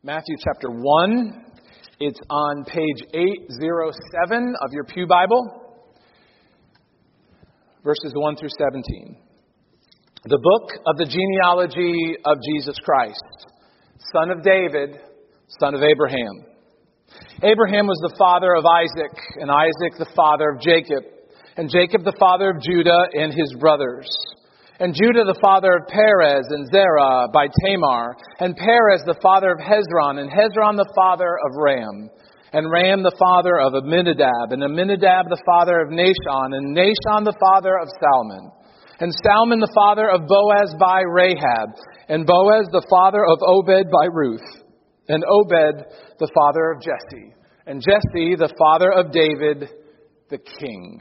Matthew chapter 1. It's on page 807 of your Pew Bible, verses 1 through 17. The book of the genealogy of Jesus Christ, son of David, son of Abraham. Abraham was the father of Isaac, and Isaac the father of Jacob, and Jacob the father of Judah and his brothers. And Judah the father of Perez and Zerah by Tamar, and Perez the father of Hezron, and Hezron the father of Ram, and Ram the father of Amminadab, and Amminadab the father of Nahshon, and Nahshon the father of Salmon, and Salmon the father of Boaz by Rahab, and Boaz the father of Obed by Ruth, and Obed the father of Jesse, and Jesse the father of David the king.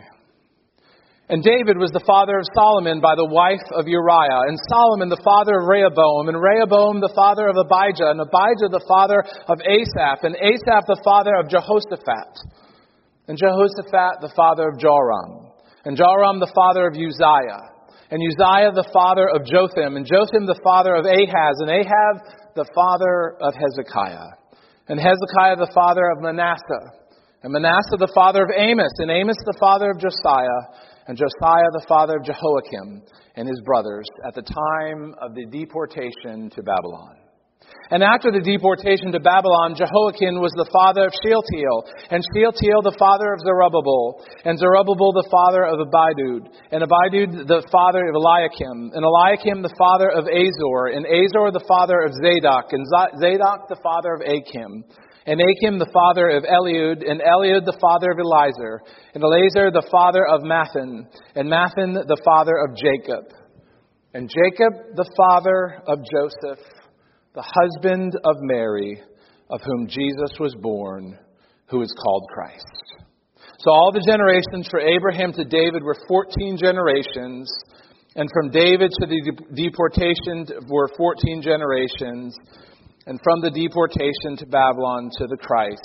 And David was the father of Solomon by the wife of Uriah, and Solomon the father of Rehoboam, and Rehoboam the father of Abijah, and Abijah the father of Asaph, and Asaph the father of Jehoshaphat, and Jehoshaphat the father of Joram, and Joram the father of Uzziah, and Uzziah the father of Jotham, and Jotham the father of Ahaz, and Ahaz the father of Hezekiah, and Hezekiah the father of Manasseh, and Manasseh the father of Amos, and Amos the father of Josiah, and Josiah the father of Jehoiakim and his brothers at the time of the deportation to Babylon. And after the deportation to Babylon, Jehoiakim was the father of Shealtiel, and Shealtiel the father of Zerubbabel, and Zerubbabel the father of Abidud, and Abidud the father of Eliakim, and Eliakim the father of Azor, and Azor the father of Zadok, and Zadok the father of Achim, and Achim the father of Eliud, and Eliud the father of Eliezer, and Eliezer the father of Mathan, and Mathan the father of Jacob, and Jacob the father of Joseph, the husband of Mary, of whom Jesus was born, who is called Christ. So all the generations for Abraham to David were 14 generations, and from David to the deportation were 14 generations, and from the deportation to Babylon to the Christ,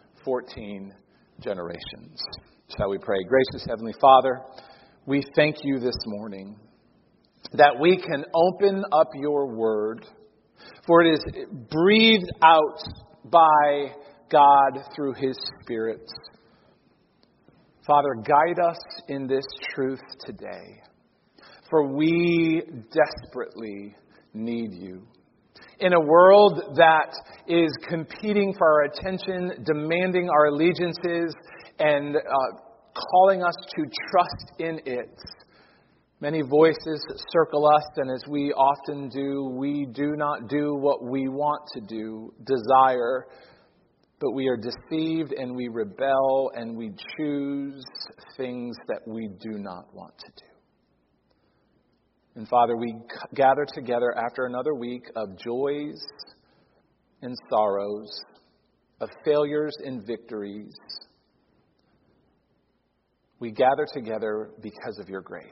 14 generations. Shall we pray? Gracious Heavenly Father, we thank you this morning that we can open up your word, for it is breathed out by God through his Spirit. Father, guide us in this truth today, for we desperately need you. In a world that is competing for our attention, demanding our allegiances, and calling us to trust in it, many voices circle us, and as we often do, we do not do what we want to do, desire, but we are deceived and we rebel and we choose things that we do not want to do. And Father, we gather together after another week of joys and sorrows, of failures and victories. We gather together because of your grace.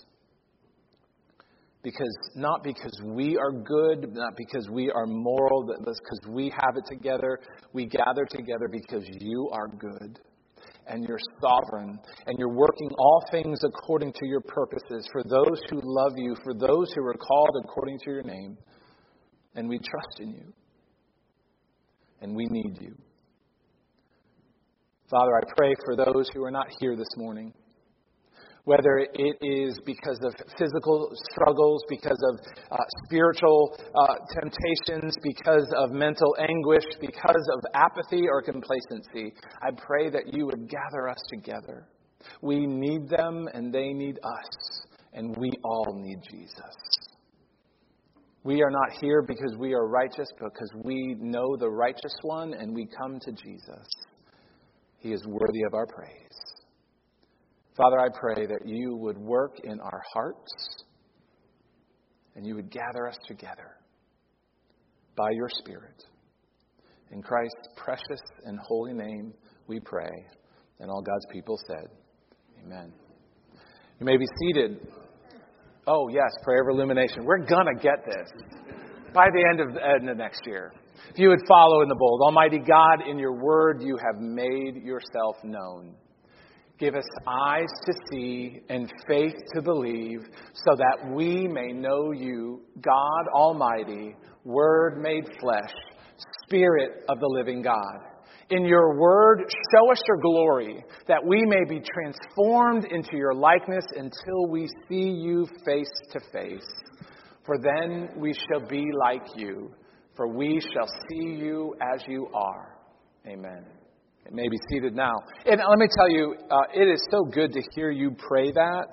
Not because we are good, not because we are moral, but because we have it together. We gather together because you are good. And you're sovereign, and you're working all things according to your purposes for those who love you, for those who are called according to your name. And we trust in you. And we need you. Father, I pray for those who are not here this morning, whether it is because of physical struggles, because of spiritual temptations, because of mental anguish, because of apathy or complacency. I pray that you would gather us together. We need them and they need us. And we all need Jesus. We are not here because we are righteous, but because we know the righteous one and we come to Jesus. He is worthy of our praise. Father, I pray that you would work in our hearts and you would gather us together by your Spirit. In Christ's precious and holy name we pray. And all God's people said, amen. You may be seated. Oh, yes, prayer of illumination. We're going to get this by the end of next year. If you would follow in the bold. Almighty God, in your word you have made yourself known. Give us eyes to see and faith to believe, so that we may know you, God Almighty, Word made flesh, Spirit of the living God, in your word, show us your glory, that we may be transformed into your likeness until we see you face to face. For then we shall be like you, for we shall see you as you are. Amen. It may be seated now. And let me tell you, it is so good to hear you pray that.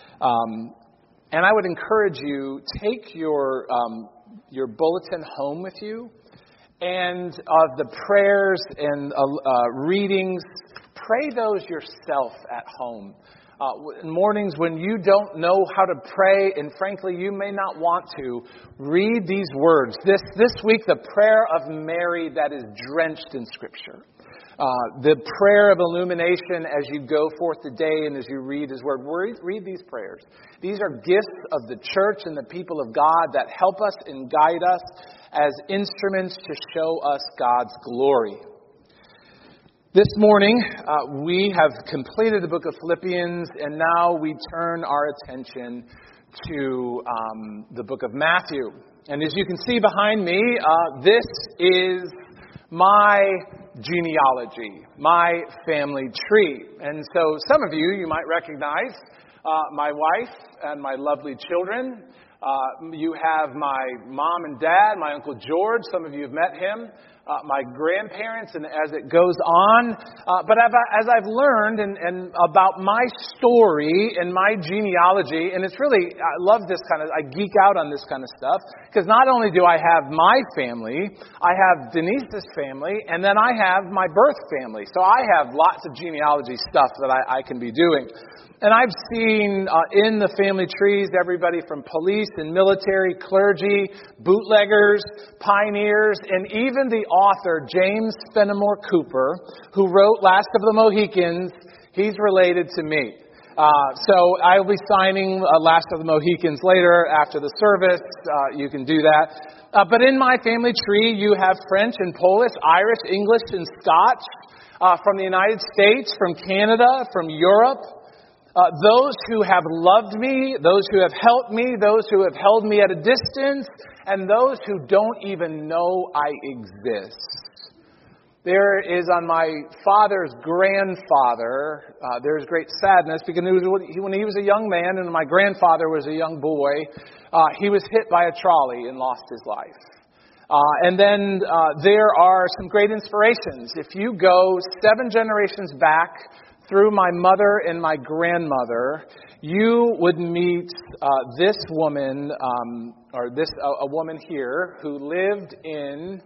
And I would encourage you, take your bulletin home with you. And of the prayers and readings, pray those yourself at home. In mornings when you don't know how to pray, and frankly, you may not want to, read these words. This week, the prayer of Mary that is drenched in Scripture. The prayer of illumination as you go forth today and as you read His Word. Read these prayers. These are gifts of the church and the people of God that help us and guide us as instruments to show us God's glory. This morning, we have completed the book of Philippians, and now we turn our attention to the book of Matthew. And as you can see behind me, this is my genealogy, my family tree. And so some of you might recognize my wife and my lovely children. You have my mom and dad, my Uncle George. Some of you have met him. My grandparents, and as it goes on. But as I've learned and about my story and my genealogy, and it's really, I love this I geek out on this kind of stuff, because not only do I have my family, I have Denise's family, and then I have my birth family. So I have lots of genealogy stuff that I can be doing. And I've seen in the family trees everybody from police and military, clergy, bootleggers, pioneers, and even the author, James Fenimore Cooper, who wrote Last of the Mohicans. He's related to me. So I'll be signing Last of the Mohicans later after the service. You can do that. But in my family tree, you have French and Polish, Irish, English, and Scotch from the United States, from Canada, from Europe. Those who have loved me, those who have helped me, those who have held me at a distance, and those who don't even know I exist. There is on my father's grandfather, there's great sadness because when he was a young man and my grandfather was a young boy, he was hit by a trolley and lost his life. And then there are some great inspirations. If you go 7 generations back through my mother and my grandmother, you would meet this woman, a woman here who lived in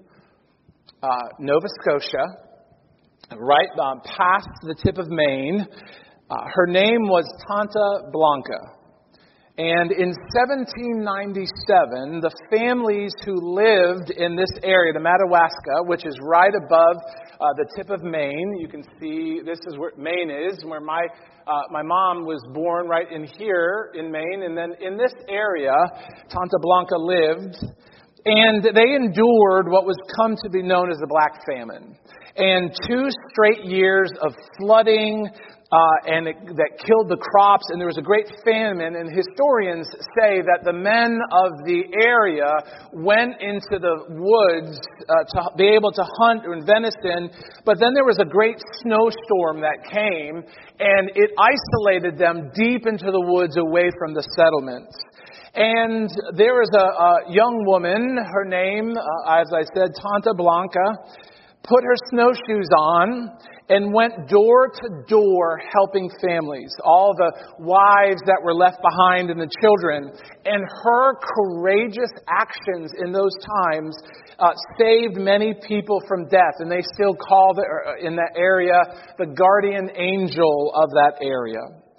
Nova Scotia, right past the tip of Maine. Her name was Tanta Blanca. And in 1797, the families who lived in this area, the Madawaska, which is right above the tip of Maine, you can see this is where Maine is, where my mom was born, right in here in Maine. And then in this area, Tanta Blanca lived. And they endured what was come to be known as the Black Famine. And 2 straight years of flooding, that killed the crops, and there was a great famine, and historians say that the men of the area went into the woods to be able to hunt venison, but then there was a great snowstorm that came, and it isolated them deep into the woods away from the settlements. And there was a young woman, her name, as I said, Tanta Blanca, put her snowshoes on and went door to door helping families, all the wives that were left behind and the children. And her courageous actions in those times saved many people from death. And they still call in that area the guardian angel of that area.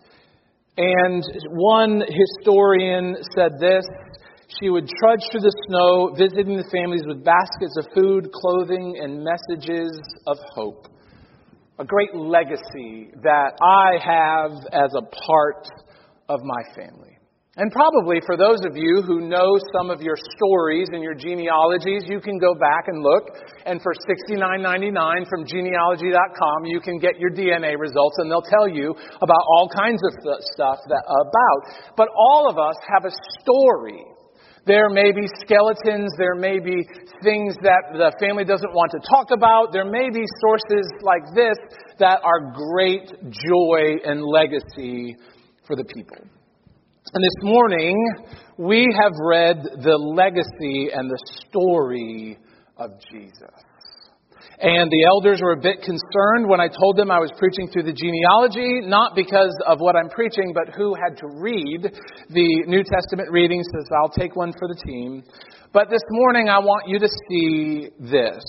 And one historian said this: she would trudge through the snow, visiting the families with baskets of food, clothing, and messages of hope. A great legacy that I have as a part of my family. And probably for those of you who know some of your stories and your genealogies, you can go back and look. And for $69.99 from genealogy.com, you can get your DNA results, and they'll tell you about all kinds of stuff about. But all of us have a story There may be skeletons. There may be things that the family doesn't want to talk about. There may be sources like this that are great joy and legacy for the people. And this morning, we have read the legacy and the story of Jesus. And the elders were a bit concerned when I told them I was preaching through the genealogy, not because of what I'm preaching, but who had to read the New Testament readings, so I'll take one for the team. But this morning I want you to see this.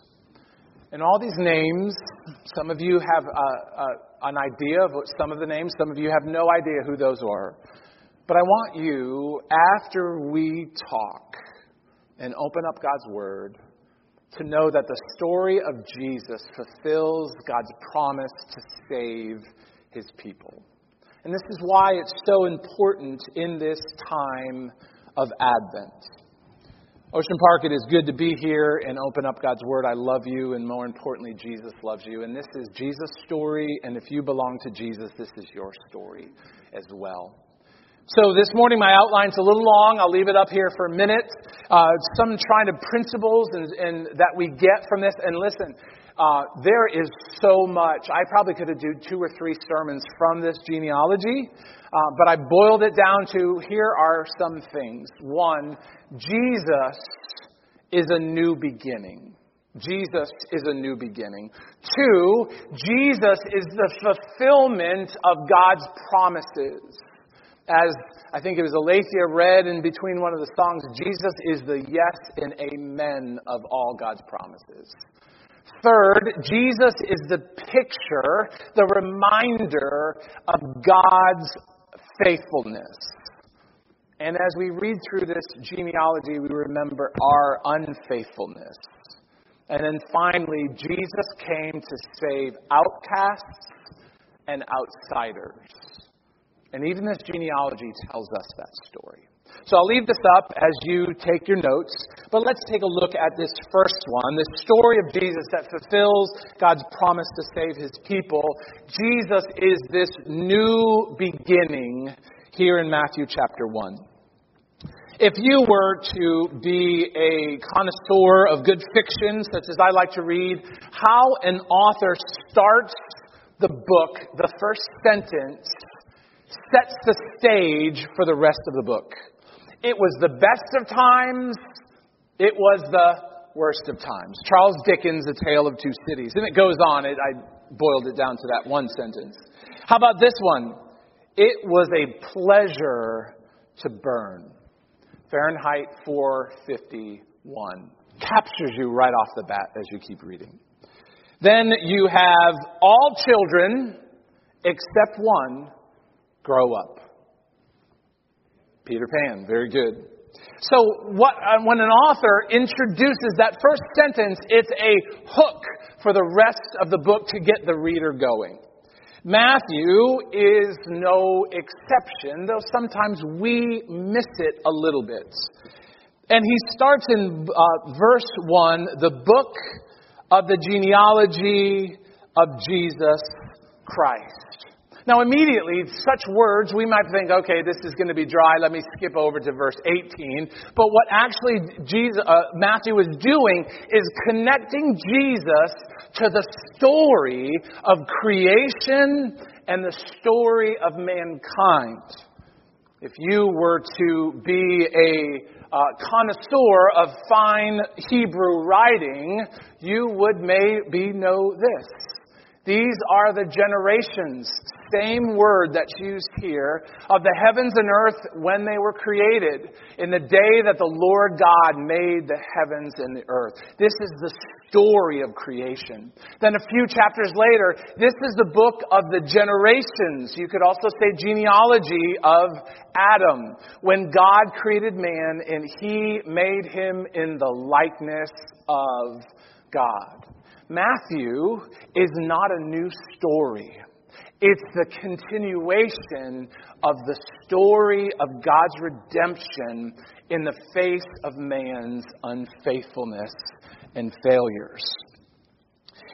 And all these names, some of you have an idea of what some of the names, some of you have no idea who those are. But I want you, after we talk and open up God's Word, to know that the story of Jesus fulfills God's promise to save His people. And this is why it's so important in this time of Advent. Ocean Park, it is good to be here and open up God's Word. I love you, and more importantly, Jesus loves you. And this is Jesus' story, and if you belong to Jesus, this is your story as well. So this morning my outline's a little long. I'll leave it up here for a minute. Some trying to principles and that we get from this. And listen, there is so much. I probably could have done 2 or 3 sermons from this genealogy. But I boiled it down to, here are some things. 1, Jesus is a new beginning. Jesus is a new beginning. 2, Jesus is the fulfillment of God's promises. As I think it was Alethea read in between one of the songs, Jesus is the yes and amen of all God's promises. 3rd, Jesus is the picture, the reminder of God's faithfulness. And as we read through this genealogy, we remember our unfaithfulness. And then finally, Jesus came to save outcasts and outsiders. And even this genealogy tells us that story. So I'll leave this up as you take your notes. But let's take a look at this first one, this story of Jesus that fulfills God's promise to save His people. Jesus is this new beginning here in Matthew chapter 1. If you were to be a connoisseur of good fiction, such as I like to read, how an author starts the book, the first sentence sets the stage for the rest of the book. It was the best of times. It was the worst of times. Charles Dickens' A Tale of Two Cities. And it goes on. I boiled it down to that one sentence. How about this one? It was a pleasure to burn. Fahrenheit 451. Captures you right off the bat as you keep reading. Then you have all children, except one, grow up. Peter Pan, very good. So when an author introduces that first sentence, it's a hook for the rest of the book to get the reader going. Matthew is no exception, though sometimes we miss it a little bit. And he starts in verse 1, the book of the genealogy of Jesus Christ. Now, immediately, such words, we might think, okay, this is going to be dry. Let me skip over to verse 18. But what actually Matthew is doing is connecting Jesus to the story of creation and the story of mankind. If you were to be a connoisseur of fine Hebrew writing, you would maybe know this. These are the generations, same word that's used here, of the heavens and earth when they were created, in the day that the Lord God made the heavens and the earth. This is the story of creation. Then a few chapters later, this is the book of the generations. You could also say genealogy of Adam, when God created man and He made him in the likeness of God. Matthew is not a new story. It's the continuation of the story of God's redemption in the face of man's unfaithfulness and failures.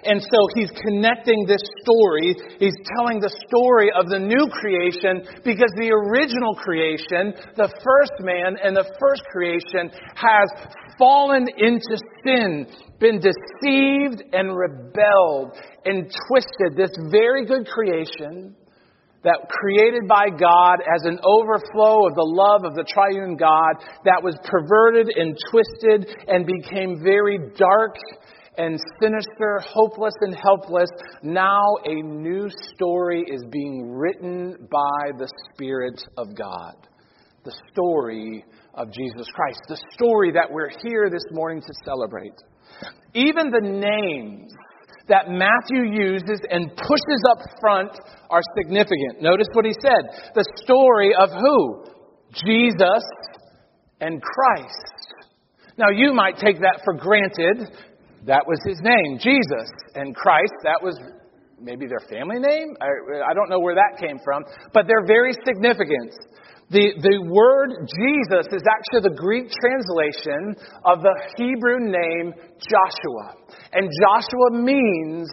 And so he's connecting this story. He's telling the story of the new creation because the original creation, the first man and the first creation, has fallen into sin, been deceived and rebelled and twisted. This very good creation that created by God as an overflow of the love of the triune God, that was perverted and twisted and became very dark and sinister, hopeless and helpless. Now a new story is being written by the Spirit of God. The story of Jesus Christ. The story that we're here this morning to celebrate. Even the names that Matthew uses and pushes up front are significant. Notice what he said. The story of who? Jesus and Christ. Now you might take that for granted. That was his name, Jesus. And Christ, that was maybe their family name? I don't know where that came from. But they're very significant. The word Jesus is actually the Greek translation of the Hebrew name Joshua. And Joshua means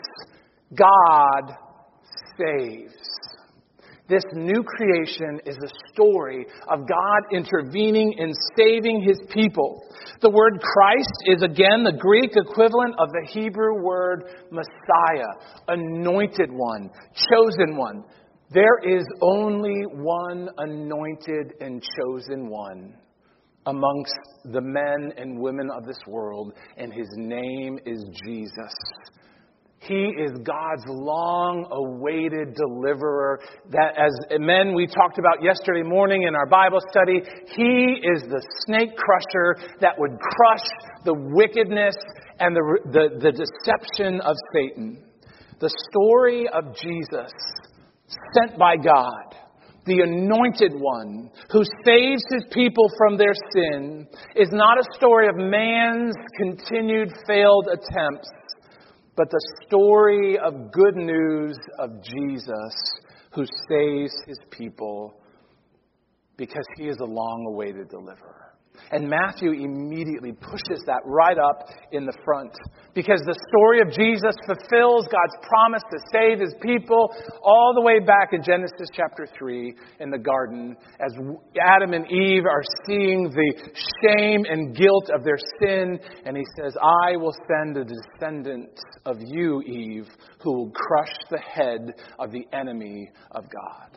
God saves. This new creation is a story of God intervening and saving his people. The word Christ is again the Greek equivalent of the Hebrew word Messiah, anointed one, chosen one. There is only one anointed and chosen one amongst the men and women of this world, and his name is Jesus. He is God's long-awaited deliverer. That, as men we talked about yesterday morning in our Bible study, he is the snake crusher that would crush the wickedness and the deception of Satan. The story of Jesus, sent by God, the anointed one who saves his people from their sin, is not a story of man's continued failed attempts, but the story of good news of Jesus who saves his people because he is a long-awaited deliverer. And Matthew immediately pushes that right up in the front because the story of Jesus fulfills God's promise to save his people all the way back in Genesis chapter 3 in the garden as Adam and Eve are seeing the shame and guilt of their sin. And he says, I will send a descendant of you, Eve, who will crush the head of the enemy of God.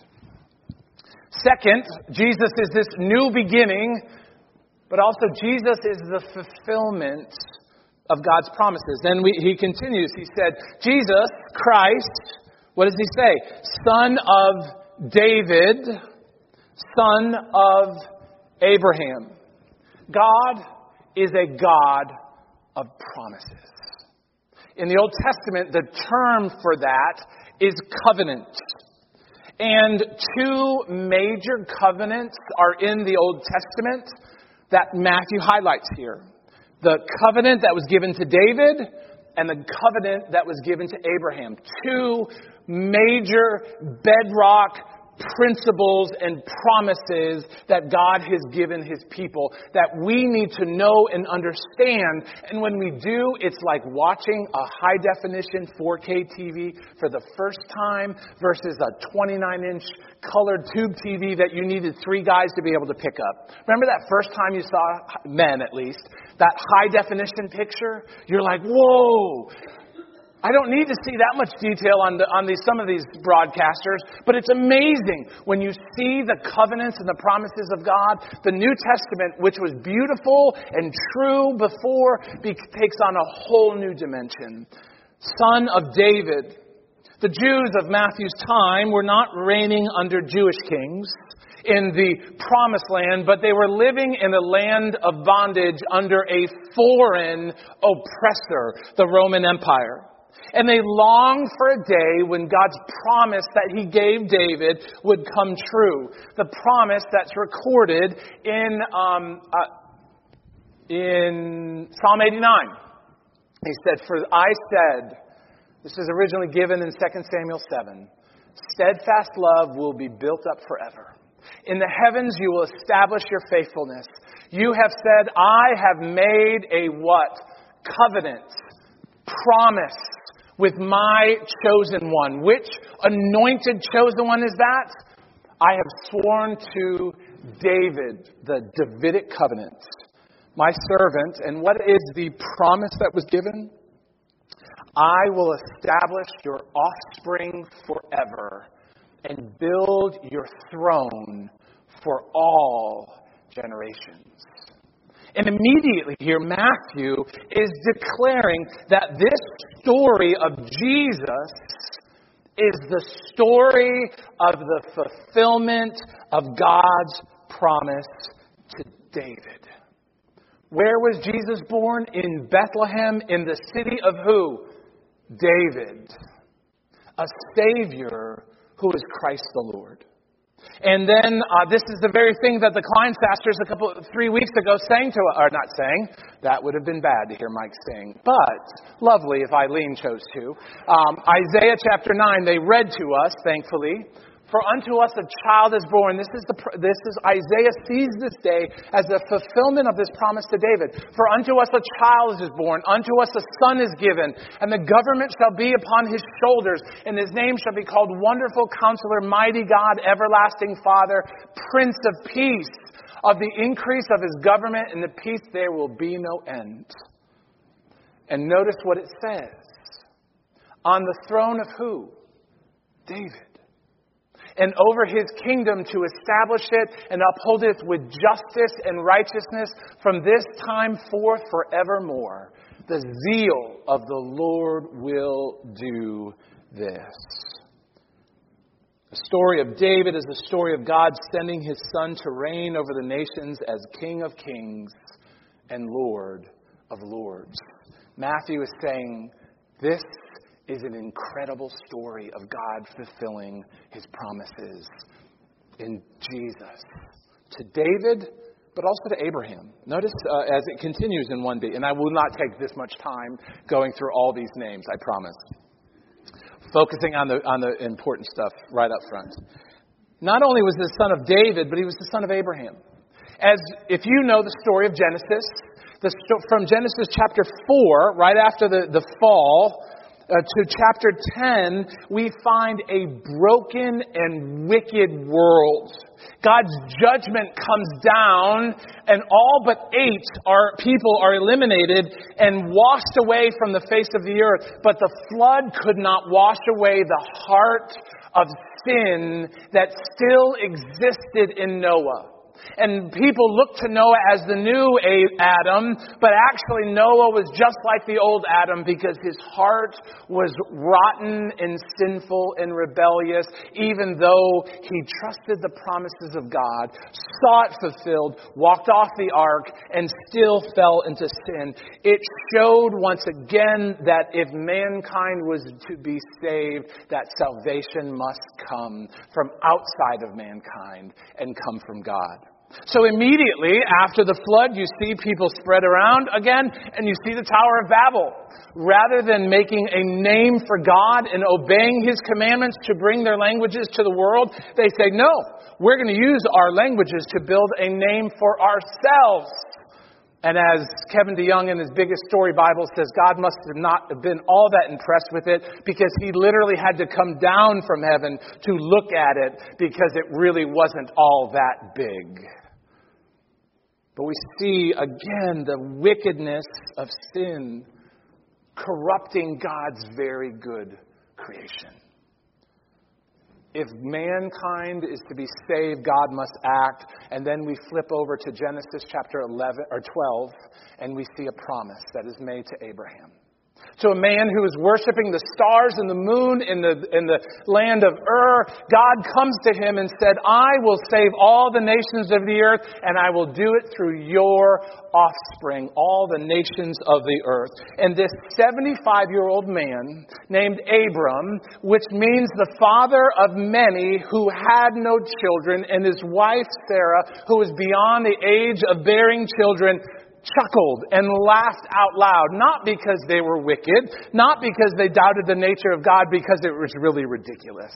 Second, Jesus is this new beginning. But also Jesus is the fulfillment of God's promises. Then he continues. He said, Jesus, Christ, what does he say? Son of David, son of Abraham. God is a God of promises. In the Old Testament, the term for that is covenant. And two major covenants are in the Old Testament that Matthew highlights here. The covenant that was given to David and the covenant that was given to Abraham. Two major bedrock principles and promises that God has given his people that we need to know and understand. And when we do, it's like watching a high-definition 4K TV for the first time versus a 29-inch colored tube TV that you needed 3 guys to be able to pick up. Remember that first time you saw, men at least, that high-definition picture? You're like, whoa! I don't need to see that much detail on some of these broadcasters, but it's amazing when you see the covenants and the promises of God. The New Testament, which was beautiful and true before, takes on a whole new dimension. Son of David. The Jews of Matthew's time were not reigning under Jewish kings in the promised land, but they were living in a land of bondage under a foreign oppressor, the Roman Empire. And they longed for a day when God's promise that he gave David would come true. The promise that's recorded in Psalm 89. He said, for I said, this is originally given in 2 Samuel 7, steadfast love will be built up forever. In the heavens you will establish your faithfulness. You have said, I have made a what? Covenant. Promise with my chosen one. Which anointed chosen one is that? I have sworn to David, the Davidic covenant, my servant. And what is the promise that was given? I will establish your offspring forever and build your throne for all generations. And immediately here, Matthew is declaring that this story of Jesus is the story of the fulfillment of God's promise to David. Where was Jesus born? In Bethlehem, in the city of who? David. A Savior who is Christ the Lord. And then this is the very thing that the Kleinfasters 3 weeks ago sang to us, or not sang, that would have been bad to hear Mike sing, but lovely if Eileen chose to. Isaiah chapter 9, they read to us, thankfully. For unto us a child is born. This is Isaiah sees this day as the fulfillment of this promise to David. For unto us a child is born, unto us a son is given, and the government shall be upon his shoulders, and his name shall be called Wonderful Counselor, Mighty God, Everlasting Father, Prince of Peace. Of the increase of his government and the peace there will be no end. And notice what it says. On the throne of who? David. And over his kingdom to establish it and uphold it with justice and righteousness from this time forth forevermore. The zeal of the Lord will do this. The story of David is the story of God sending his son to reign over the nations as King of Kings and Lord of Lords. Matthew is saying this is an incredible story of God fulfilling his promises in Jesus to David, but also to Abraham. Notice as it continues in 1b, and I will not take this much time going through all these names, I promise. Focusing on the important stuff right up front. Not only was the son of David, but he was the son of Abraham. As if you know the story of Genesis, from Genesis chapter 4, right after the fall, to chapter 10, we find a broken and wicked world. God's judgment comes down, and all but 8 people are eliminated and washed away from the face of the earth. But the flood could not wash away the heart of sin that still existed in Noah. And people looked to Noah as the new Adam, but actually Noah was just like the old Adam because his heart was rotten and sinful and rebellious, even though he trusted the promises of God, saw it fulfilled, walked off the ark, and still fell into sin. It showed once again that if mankind was to be saved, that salvation must come from outside of mankind and come from God. So immediately after the flood, you see people spread around again, and you see the Tower of Babel. Rather than making a name for God and obeying his commandments to bring their languages to the world, they say, no, we're going to use our languages to build a name for ourselves. And as Kevin DeYoung in his Biggest Story Bible says, God must have not been all that impressed with it because he literally had to come down from heaven to look at it because it really wasn't all that big. But we see again the wickedness of sin corrupting God's very good creation. If mankind is to be saved, God must act. And then we flip over to Genesis chapter 11 or 12, and we see a promise that is made to Abraham. To a man who is worshiping the stars and the moon in the land of Ur, God comes to him and said, I will save all the nations of the earth, and I will do it through your offspring, all the nations of the earth. And this 75-year-old man named Abram, which means the father of many, who had no children, and his wife Sarah, who was beyond the age of bearing children, chuckled and laughed out loud, not because they were wicked, not because they doubted the nature of God, because it was really ridiculous.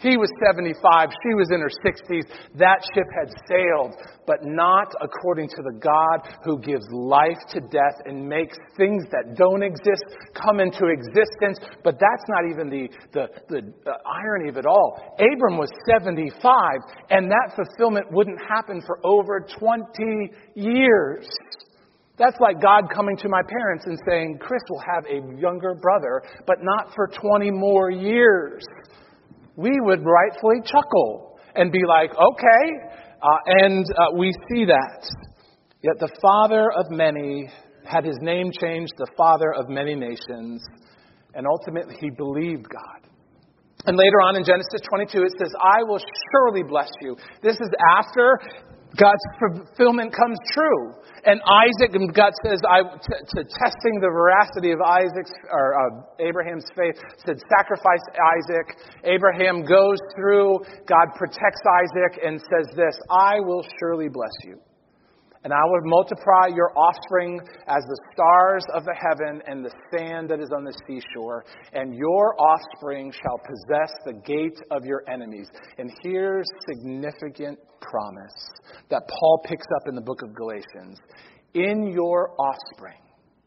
He was 75. She was in her 60s. That ship had sailed, but not according to the God who gives life to death and makes things that don't exist come into existence. But that's not even the irony of it all. Abram was 75, and that fulfillment wouldn't happen for over 20 years. That's like God coming to my parents and saying, Chris will have a younger brother, but not for 20 more years. We would rightfully chuckle and be like, okay. And we see that. Yet the father of many had his name changed, the father of many nations. And ultimately he believed God. And later on in Genesis 22, it says, I will surely bless you. This is after God's fulfillment comes true. And Isaac, and God says, to testing the veracity of Abraham's faith, said, sacrifice Isaac. Abraham goes through, God protects Isaac and says this, I will surely bless you. And I will multiply your offspring as the stars of the heaven and the sand that is on the seashore. And your offspring shall possess the gate of your enemies. And here's significant promise that Paul picks up in the book of Galatians. In your offspring,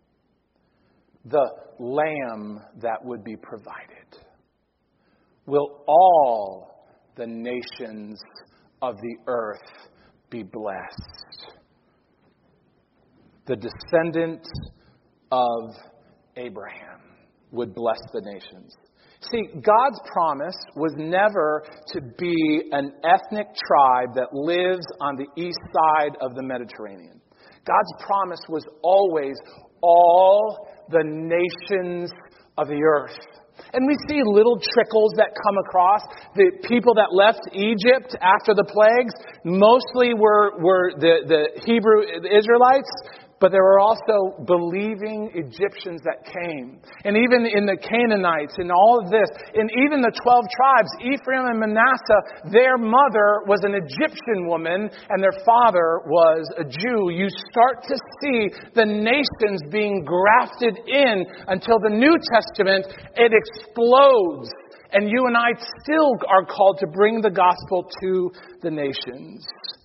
the lamb that would be provided, will all the nations of the earth be blessed. The descendant of Abraham would bless the nations. See, God's promise was never to be an ethnic tribe that lives on the east side of the Mediterranean. God's promise was always all the nations of the earth. And we see little trickles that come across. The people that left Egypt after the plagues mostly were the Hebrew Israelites. But there were also believing Egyptians that came. And even in the Canaanites and all of this, and even the 12 tribes, Ephraim and Manasseh, their mother was an Egyptian woman and their father was a Jew. You start to see the nations being grafted in until the New Testament, it explodes. And you and I still are called to bring the gospel to the nations.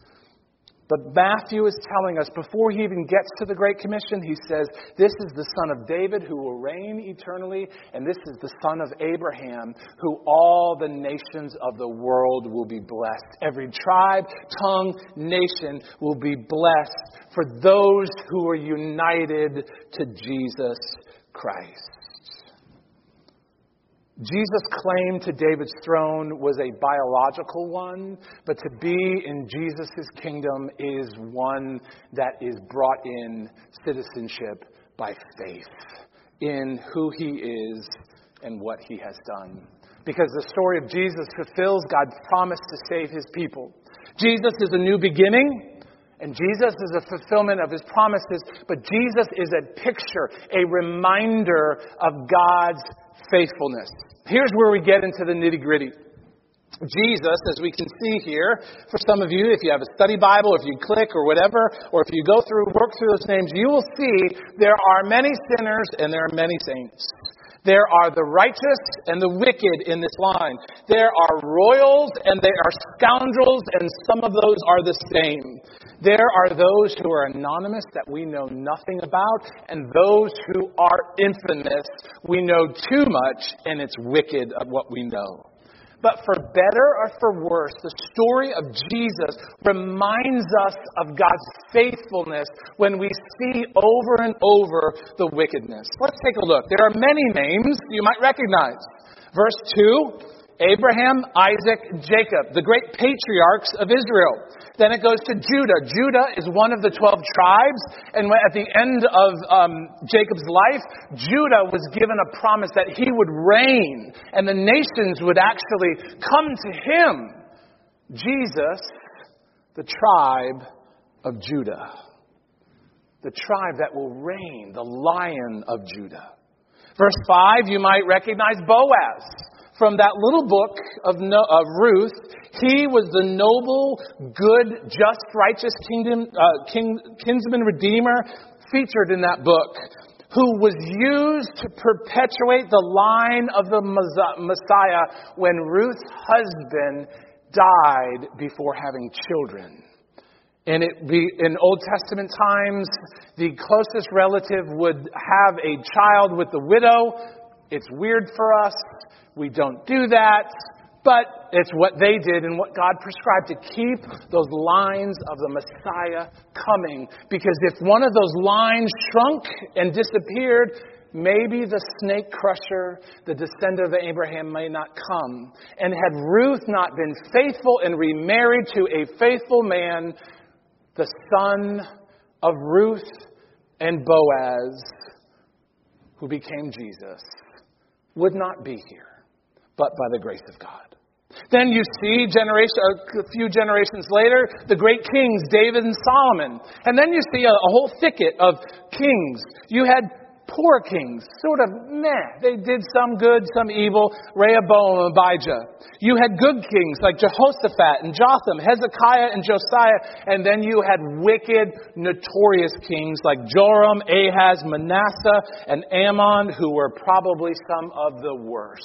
But Matthew is telling us, before he even gets to the Great Commission, he says, this is the son of David who will reign eternally, and this is the son of Abraham, who all the nations of the world will be blessed. Every tribe, tongue, nation will be blessed for those who are united to Jesus Christ. Jesus' claim to David's throne was a biological one, but to be in Jesus' kingdom is one that is brought in citizenship by faith in who he is and what he has done. Because the story of Jesus fulfills God's promise to save his people. Jesus is a new beginning. And Jesus is a fulfillment of his promises. But Jesus is a picture, a reminder of God's faithfulness. Here's where we get into the nitty-gritty. Jesus, as we can see here, for some of you, if you have a study Bible, if you click or whatever, or if you work through those names, you will see there are many sinners and there are many saints. There are the righteous and the wicked in this line. There are royals and there are scoundrels, and some of those are the same. There are those who are anonymous that we know nothing about, and those who are infamous. We know too much, and it's wicked of what we know. But for better or for worse, the story of Jesus reminds us of God's faithfulness when we see over and over the wickedness. Let's take a look. There are many names you might recognize. Verse 2, Abraham, Isaac, Jacob, the great patriarchs of Israel. Then it goes to Judah. Judah is one of the 12 tribes. And at the end of Jacob's life, Judah was given a promise that he would reign and the nations would actually come to him. Jesus, the tribe of Judah. The tribe that will reign, the Lion of Judah. Verse 5, you might recognize Boaz. From that little book of Ruth, he was the noble, good, just, righteous kinsman redeemer featured in that book, who was used to perpetuate the line of the Messiah when Ruth's husband died before having children. And in Old Testament times, the closest relative would have a child with the widow. It's weird for us. We don't do that. But it's what they did and what God prescribed to keep those lines of the Messiah coming. Because if one of those lines shrunk and disappeared, maybe the snake crusher, the descendant of Abraham, may not come. And had Ruth not been faithful and remarried to a faithful man, the son of Ruth and Boaz, who became Jesus, would not be here, but by the grace of God. Then you see a few generations later, the great kings, David and Solomon. And then you see a whole thicket of kings. You had poor kings, sort of meh. They did some good, some evil. Rehoboam and Abijah. You had good kings like Jehoshaphat and Jotham, Hezekiah and Josiah. And then you had wicked, notorious kings like Joram, Ahaz, Manasseh, and Ammon, who were probably some of the worst.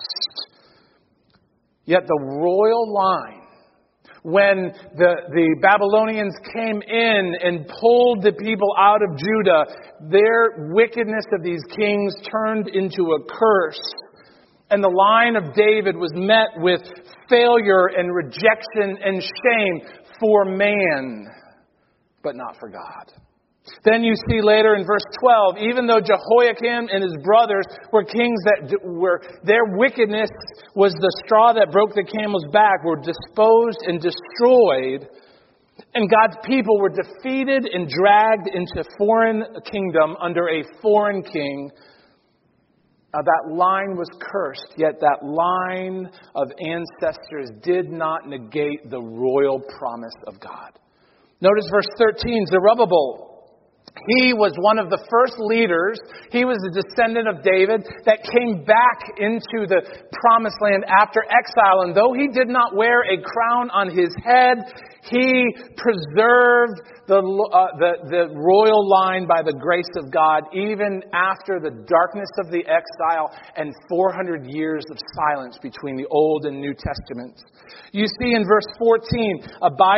Yet the royal line, when the Babylonians came in and pulled the people out of Judah, their wickedness of these kings turned into a curse. And the line of David was met with failure and rejection and shame for man, but not for God. Then you see later in verse 12, even though Jehoiakim and his brothers were kings their wickedness was the straw that broke the camel's back, were disposed and destroyed, and God's people were defeated and dragged into foreign kingdom under a foreign king. That line was cursed, yet that line of ancestors did not negate the royal promise of God. Notice verse 13, Zerubbabel. He was one of the first leaders. He was a descendant of David that came back into the promised land after exile. And though he did not wear a crown on his head, he preserved the royal line by the grace of God, even after the darkness of the exile and 400 years of silence between the Old and New Testaments. You see in verse 14,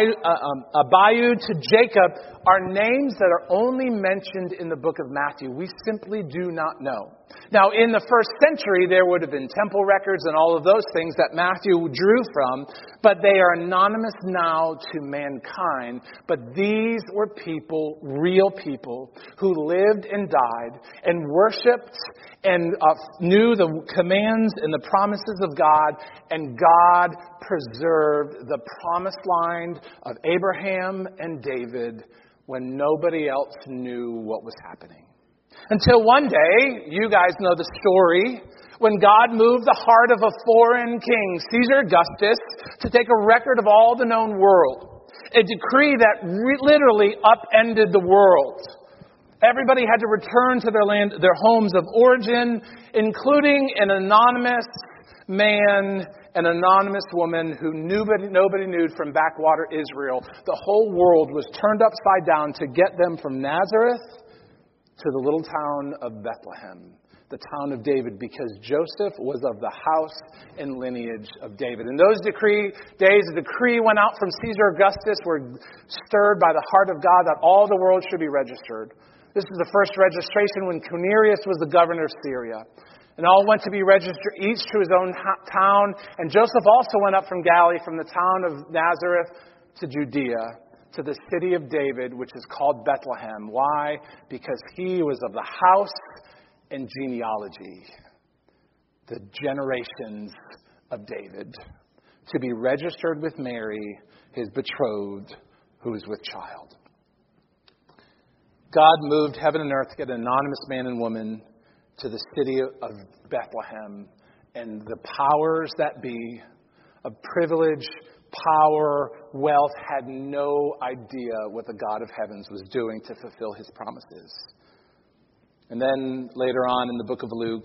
Abiud to Jacob are names that are only mentioned in the book of Matthew. We simply do not know. Now, in the first century, there would have been temple records and all of those things that Matthew drew from, but they are anonymous now to mankind. But these were people, real people, who lived and died and worshipped and knew the commands and the promises of God, and God preserved the promised line of Abraham and David when nobody else knew what was happening. Until one day, you guys know the story, when God moved the heart of a foreign king, Caesar Augustus, to take a record of all the known world. A decree that literally upended the world. Everybody had to return to their land, their homes of origin, including an anonymous man, an anonymous woman who nobody knew from backwater Israel. The whole world was turned upside down to get them from Nazareth to the little town of Bethlehem, the town of David, because Joseph was of the house and lineage of David. In those days, a decree went out from Caesar Augustus, were stirred by the heart of God that all the world should be registered. This was the first registration when Quirinius was the governor of Syria. And all went to be registered, each to his own town. And Joseph also went up from Galilee, from the town of Nazareth to Judea, to the city of David, which is called Bethlehem. Why? Because he was of the house and genealogy, the generations of David, to be registered with Mary, his betrothed, who is with child. God moved heaven and earth to get an anonymous man and woman to the city of Bethlehem, and the powers that be of privilege, power, wealth had no idea what the God of heavens was doing to fulfill his promises. And then later on in the book of Luke,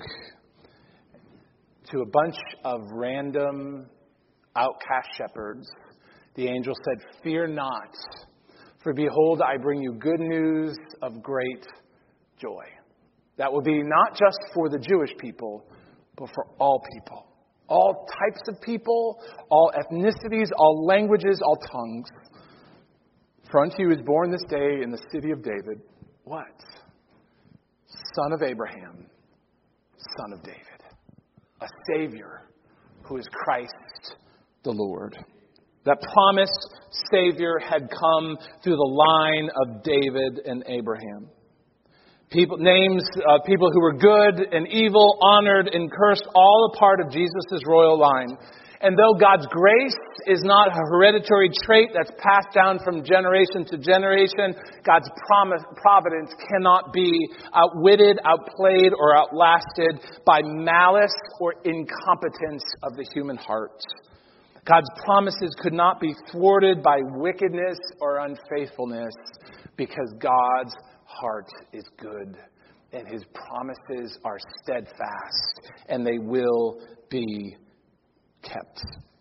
to a bunch of random outcast shepherds, the angel said, "Fear not, for behold, I bring you good news of great joy." That would be not just for the Jewish people, but for all people. All types of people, all ethnicities, all languages, all tongues. For unto you is born this day in the city of David, what? Son of Abraham, son of David. A Savior who is Christ the Lord. That promised Savior had come through the line of David and Abraham. Names of people who were good and evil, honored and cursed, all a part of Jesus' royal line. And though God's grace is not a hereditary trait that's passed down from generation to generation, God's providence cannot be outwitted, outplayed, or outlasted by malice or incompetence of the human heart. God's promises could not be thwarted by wickedness or unfaithfulness because God's heart is good and His promises are steadfast and they will be kept.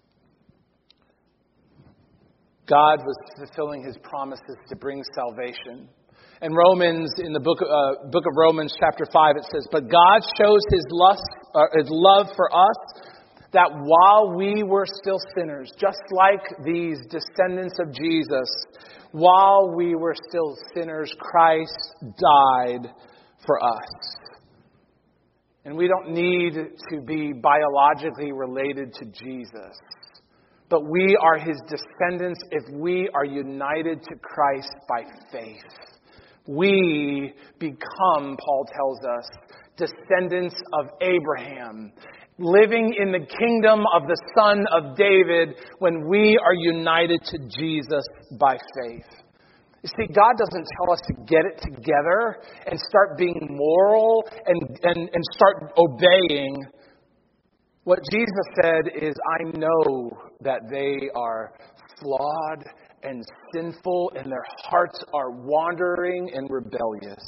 God was fulfilling His promises to bring salvation. In the book of Romans chapter 5, it says, "But God shows His love for us, that while we were still sinners," just like these descendants of Jesus, while we were still sinners, Christ died for us. And we don't need to be biologically related to Jesus, but we are His descendants if we are united to Christ by faith. We become, Paul tells us, descendants of Abraham, living in the kingdom of the Son of David when we are united to Jesus by faith. You see, God doesn't tell us to get it together and start being moral and start obeying. What Jesus said is, I know that they are flawed and sinful and their hearts are wandering and rebellious.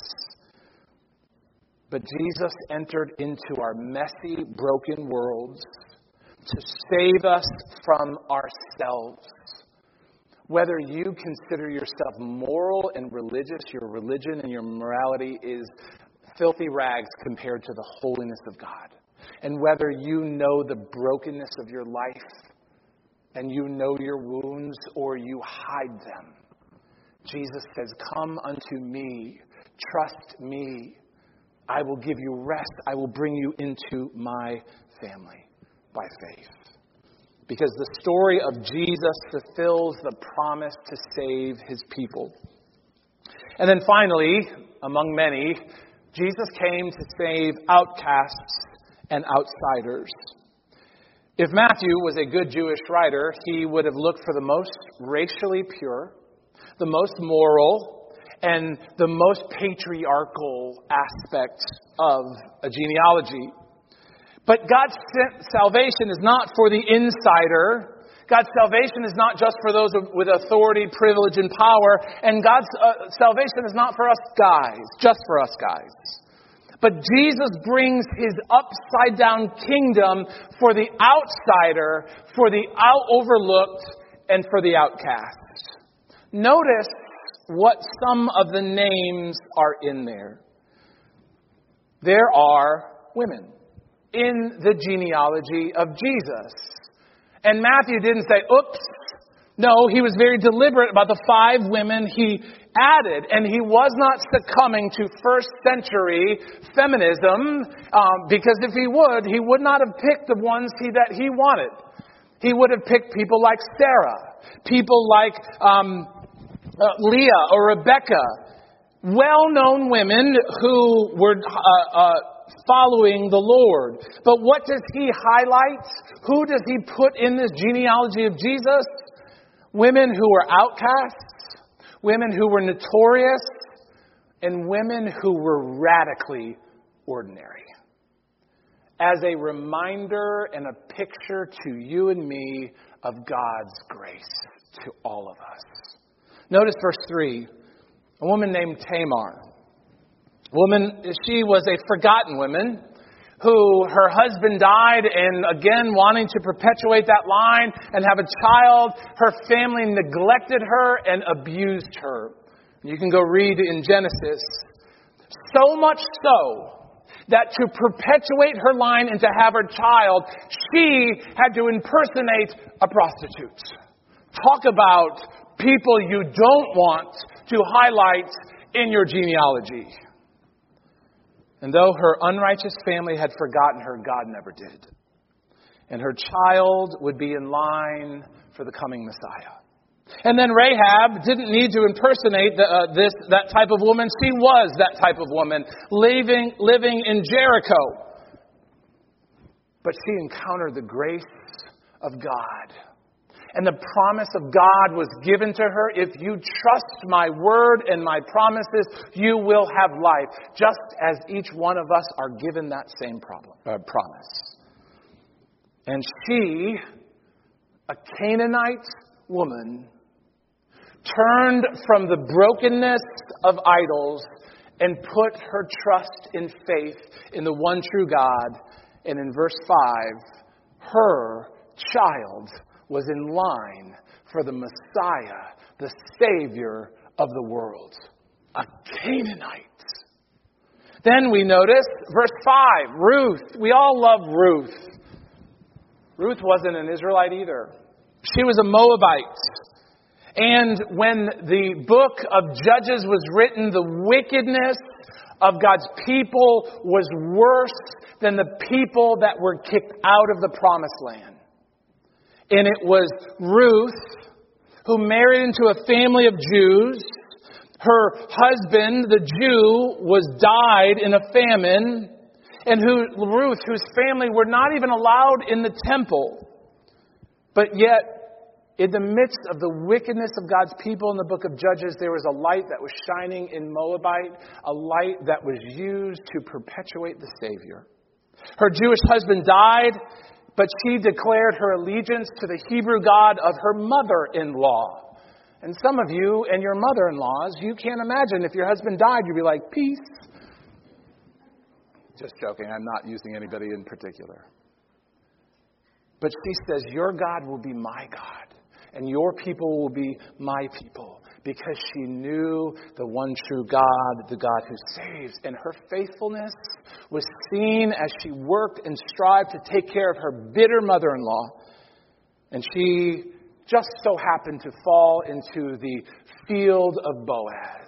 But Jesus entered into our messy, broken worlds to save us from ourselves. Whether you consider yourself moral and religious, your religion and your morality is filthy rags compared to the holiness of God. And whether you know the brokenness of your life and you know your wounds or you hide them, Jesus says, "Come unto me, trust me. I will give you rest. I will bring you into my family by faith." Because the story of Jesus fulfills the promise to save His people. And then finally, among many, Jesus came to save outcasts and outsiders. If Matthew was a good Jewish writer, he would have looked for the most racially pure, the most moral, and the most patriarchal aspect of a genealogy. But God's salvation is not for the insider. God's salvation is not just for those with authority, privilege, and power. And God's salvation is not for us guys, just for us guys. But Jesus brings His upside-down kingdom for the outsider, for the overlooked, and for the outcast. Notice what some of the names are in there. There are women in the genealogy of Jesus. And Matthew didn't say, oops. No, he was very deliberate about the 5 women he added. And he was not succumbing to first century feminism, because if he would not have picked the ones that he wanted. He would have picked people like Sarah, people like Leah or Rebecca, well-known women who were following the Lord. But what does he highlight? Who does he put in this genealogy of Jesus? Women who were outcasts, women who were notorious, and women who were radically ordinary. As a reminder and a picture to you and me of God's grace to all of us. Notice verse 3. A woman named Tamar. She was a forgotten woman who her husband died, and again wanting to perpetuate that line and have a child, her family neglected her and abused her. You can go read in Genesis. So much so that to perpetuate her line and to have her child, she had to impersonate a prostitute. Talk about people you don't want to highlight in your genealogy. And though her unrighteous family had forgotten her, God never did. And her child would be in line for the coming Messiah. And then Rahab didn't need to impersonate that type of woman. She was that type of woman, living in Jericho. But she encountered the grace of God. And the promise of God was given to her. If you trust my word and my promises, you will have life. Just as each one of us are given that same promise. And she, a Canaanite woman, turned from the brokenness of idols and put her trust in faith in the one true God. And in verse 5, her child was in line for the Messiah, the Savior of the world. A Canaanite. Then we notice, verse 5, Ruth. We all love Ruth. Ruth wasn't an Israelite either. She was a Moabite. And when the book of Judges was written, the wickedness of God's people was worse than the people that were kicked out of the promised land. And it was Ruth who married into a family of Jews. Her husband, the Jew, died in a famine. And Ruth, whose family were not even allowed in the temple. But yet, in the midst of the wickedness of God's people in the book of Judges, there was a light that was shining in Moabite, a light that was used to perpetuate the Savior. Her Jewish husband died, but she declared her allegiance to the Hebrew God of her mother-in-law. And some of you and your mother-in-laws, you can't imagine if your husband died, you'd be like, peace. Just joking, I'm not using anybody in particular. But she says, your God will be my God, and your people will be my people, because she knew the one true God, the God who saves. And her faithfulness was seen as she worked and strived to take care of her bitter mother-in-law. And she just so happened to fall into the field of Boaz,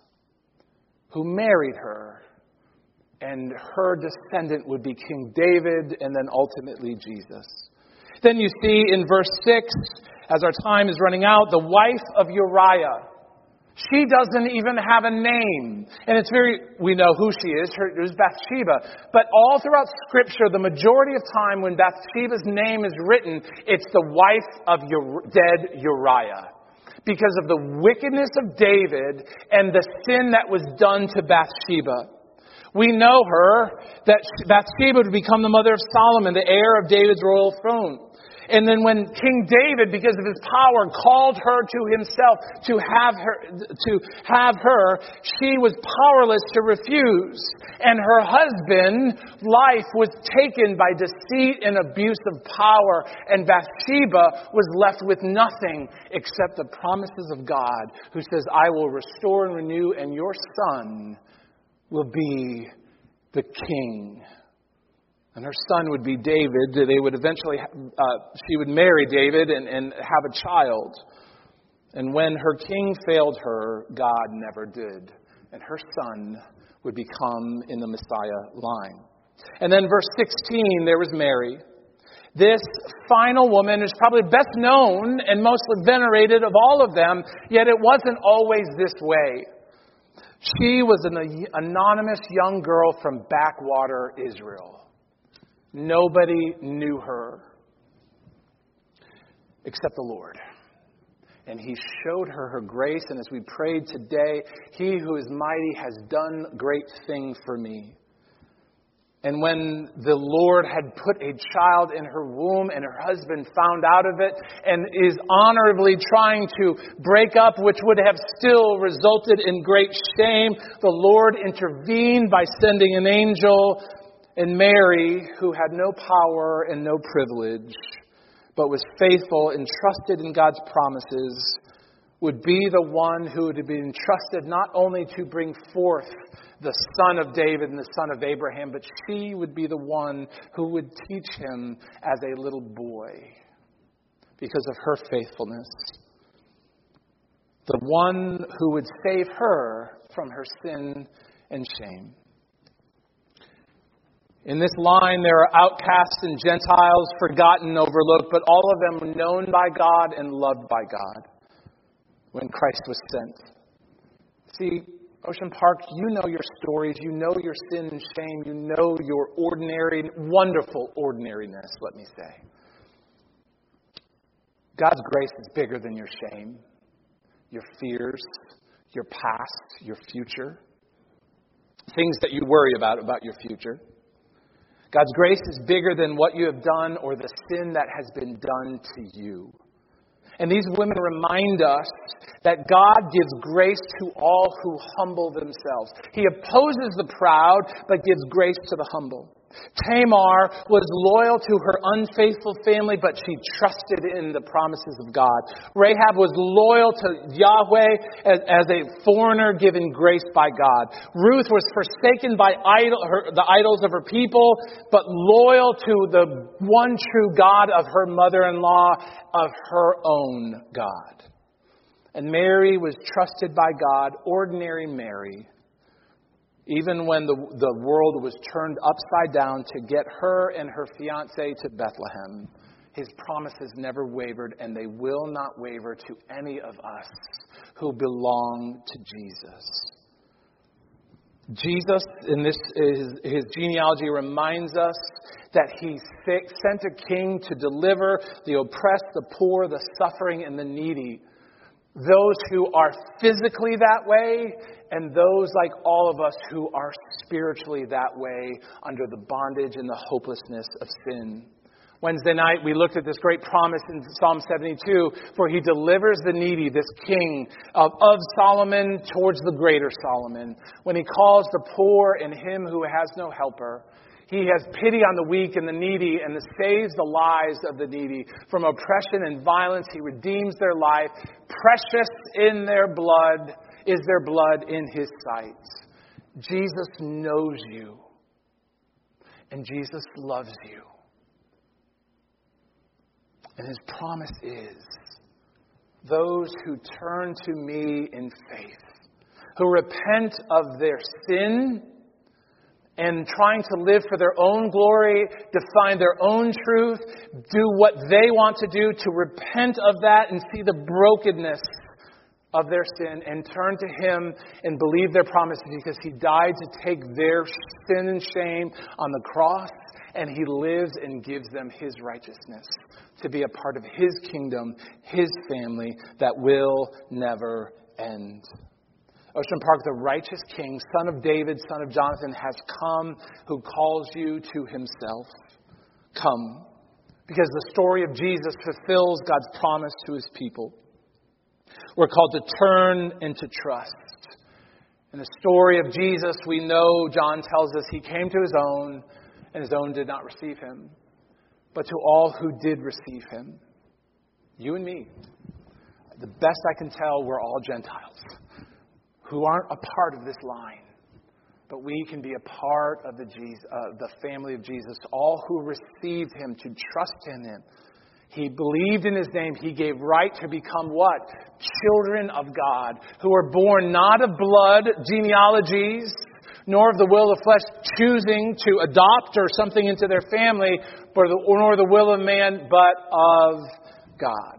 who married her. And her descendant would be King David and then ultimately Jesus. Then you see in verse 6, as our time is running out, the wife of Uriah. She doesn't even have a name. And we know who she is. It was Bathsheba. But all throughout Scripture, the majority of time when Bathsheba's name is written, it's the wife of dead Uriah. Because of the wickedness of David and the sin that was done to Bathsheba. We know her, that Bathsheba would become the mother of Solomon, the heir of David's royal throne. And then when King David, because of his power, called her to himself to have her, she was powerless to refuse. And her husband's life was taken by deceit and abuse of power. And Bathsheba was left with nothing except the promises of God, who says, I will restore and renew, and your son will be the king. And her son would be David. They would eventually, she would marry David and have a child. And when her king failed her, God never did. And her son would become in the Messiah line. And then verse 16, there was Mary. This final woman is probably best known and most venerated of all of them, yet it wasn't always this way. She was an anonymous young girl from backwater Israel. Nobody knew her except the Lord. And He showed her grace. And as we prayed today, He who is mighty has done great thing for me. And when the Lord had put a child in her womb and her husband found out of it and is honorably trying to break up, which would have still resulted in great shame, the Lord intervened by sending an angel. And Mary, who had no power and no privilege, but was faithful and trusted in God's promises, would be the one who would be entrusted not only to bring forth the son of David and the son of Abraham, but she would be the one who would teach him as a little boy because of her faithfulness. The one who would save her from her sin and shame. In this line, there are outcasts and Gentiles, forgotten, overlooked, but all of them known by God and loved by God when Christ was sent. See, Ocean Park, you know your stories, you know your sin and shame, you know your ordinary, wonderful ordinariness, let me say. God's grace is bigger than your shame, your fears, your past, your future, things that you worry about your future. God's grace is bigger than what you have done or the sin that has been done to you. And these women remind us that God gives grace to all who humble themselves. He opposes the proud, but gives grace to the humble. Tamar was loyal to her unfaithful family, but she trusted in the promises of God. Rahab was loyal to Yahweh as a foreigner given grace by God. Ruth was forsaken by the idols of her people, but loyal to the one true God of her mother-in-law, of her own God. And Mary was trusted by God, ordinary Mary, even when the world was turned upside down to get her and her fiancé to Bethlehem. His promises never wavered, and they will not waver to any of us who belong to Jesus. Jesus, in his genealogy, reminds us that he sent a king to deliver the oppressed, the poor, the suffering, and the needy. Those who are physically that way, and those like all of us who are spiritually that way under the bondage and the hopelessness of sin. Wednesday night, we looked at this great promise in Psalm 72, for he delivers the needy, this king of Solomon towards the greater Solomon. When he calls the poor and him who has no helper, he has pity on the weak and the needy and saves the lives of the needy. From oppression and violence, he redeems their life. Precious in their blood is their blood in his sight. Jesus knows you, and Jesus loves you. And his promise is, those who turn to me in faith, who repent of their sin and trying to live for their own glory, define their own truth, do what they want to do, to repent of that and see the brokenness of their sin and turn to him and believe their promises, because he died to take their sin and shame on the cross, and he lives and gives them his righteousness to be a part of his kingdom, his family that will never end. Ocean Park, the righteous King, son of David, son of Jonathan, has come, who calls you to himself. Come, because the story of Jesus fulfills God's promise to his people. We're called to turn and to trust. In the story of Jesus, we know, John tells us, he came to his own, and his own did not receive him. But to all who did receive him, you and me, the best I can tell, we're all Gentiles who aren't a part of this line. But we can be a part of the family of Jesus. All who received him, to trust in him. He believed in his name. He gave right to become what? Children of God, who are born not of blood, genealogies, nor of the will of flesh, choosing to adopt or something into their family, nor the will of man, but of God.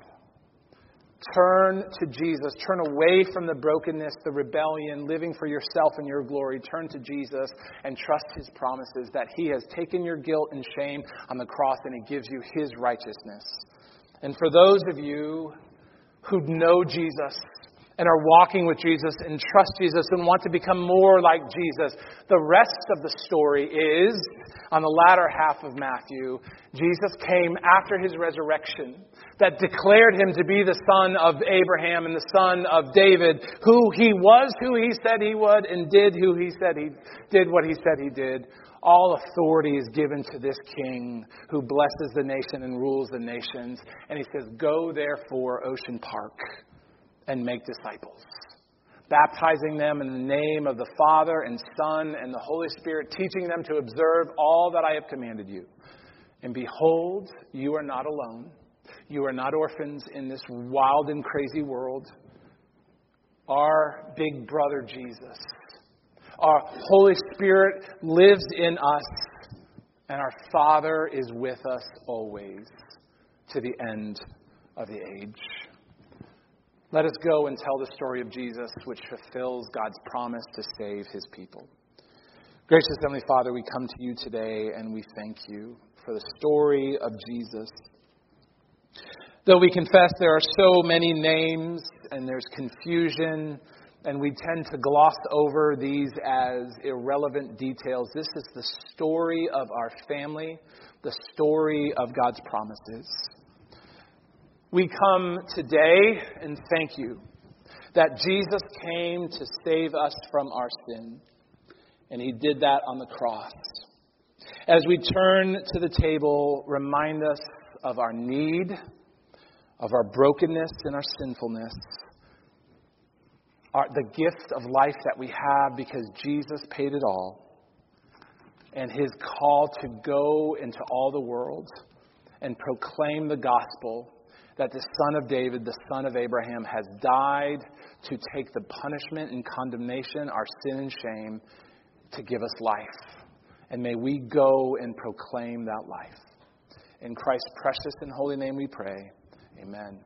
Turn to Jesus. Turn away from the brokenness, the rebellion, living for yourself and your glory. Turn to Jesus and trust his promises that he has taken your guilt and shame on the cross, and he gives you his righteousness. And for those of you who know Jesus and are walking with Jesus and trust Jesus and want to become more like Jesus, the rest of the story is, on the latter half of Matthew, Jesus came after his resurrection that declared him to be the son of Abraham and the son of David, who he was, who he said he would, and did what he said he did. All authority is given to this king who blesses the nation and rules the nations. And he says, go therefore, Ocean Park, and make disciples, baptizing them in the name of the Father and Son and the Holy Spirit, teaching them to observe all that I have commanded you. And behold, you are not alone. You are not orphans in this wild and crazy world. Our big brother Jesus, our Holy Spirit lives in us, and our Father is with us always to the end of the age. Let us go and tell the story of Jesus, which fulfills God's promise to save his people. Gracious Heavenly Father, we come to you today and we thank you for the story of Jesus. Though we confess there are so many names and there's confusion and we tend to gloss over these as irrelevant details, this is the story of our family, the story of God's promises. We come today and thank you that Jesus came to save us from our sin. And he did that on the cross. As we turn to the table, remind us of our need, of our brokenness and our sinfulness, the gift of life that we have because Jesus paid it all, and his call to go into all the world and proclaim the gospel that the Son of David, the Son of Abraham, has died to take the punishment and condemnation, our sin and shame, to give us life. And may we go and proclaim that life. In Christ's precious and holy name we pray. Amen.